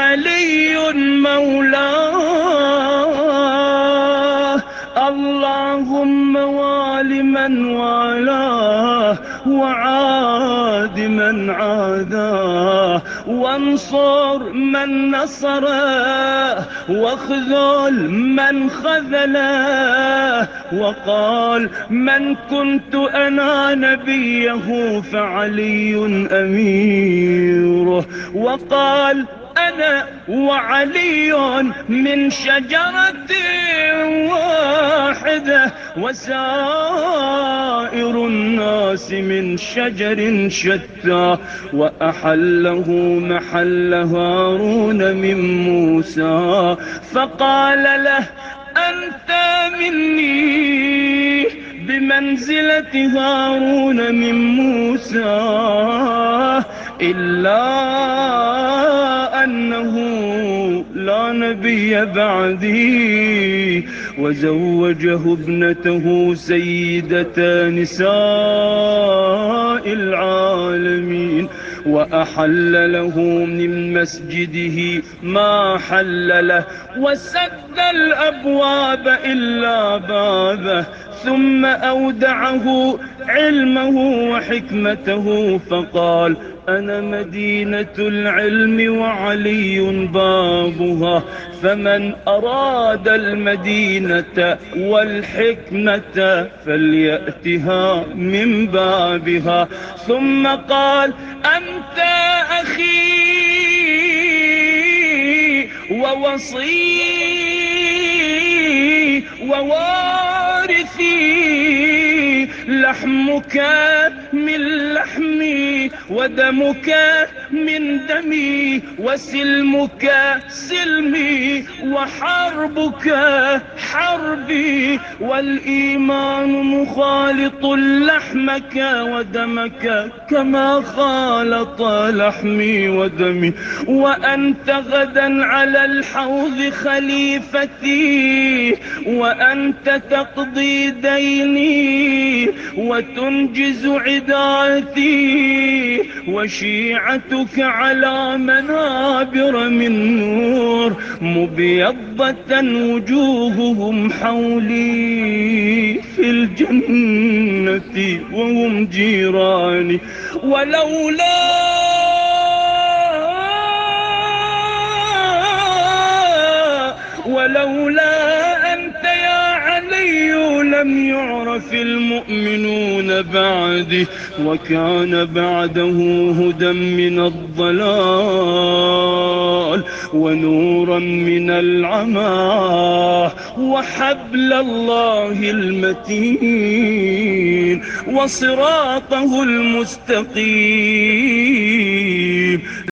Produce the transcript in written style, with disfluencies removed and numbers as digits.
علي مولاه، اللهم وال من والاه وعاد من عاداه، وانصر من نصره واخذل من خذله. وقال من كنت أنا نبيه فعلي أميره، وقال أنا وعلي من شجرة واحدة وسائر الناس من شجر شتى. وأحله محل هارون من موسى، فقال له أنت مني بمنزلة هارون من موسى، إلا أنه لا نبي بعدي. وزوجه ابنته سيدة نساء العالمين، وأحل له من مسجده ما حل له، وسد الأبواب إلا بابه. ثم أودعه علمه وحكمته فقال أنا مدينة العلم وعلي بابها، فمن أراد المدينة والحكمة فليأتها من بابها. ثم قال أنت أخي ووصي ووارثي، لحمك من لحمي ودمك من دمي وسلمك سلمي وحربك حربي، والإيمان مخالط لحمك ودمك كما خالط لحمي ودمي. وأنت غدا على الحوض خليفتي، وأنت تقضي ديني وتنجز عداتي، وشيعتك على منابر من نور مبيضة وجوههم حولي في الجنة وهم جيراني. ولولا أنت يا علي لم يعرف المؤمنون بعدي، وكان بعده هدى من الضلال ونورا من العمى وحبل الله المتين وصراطه المستقيم.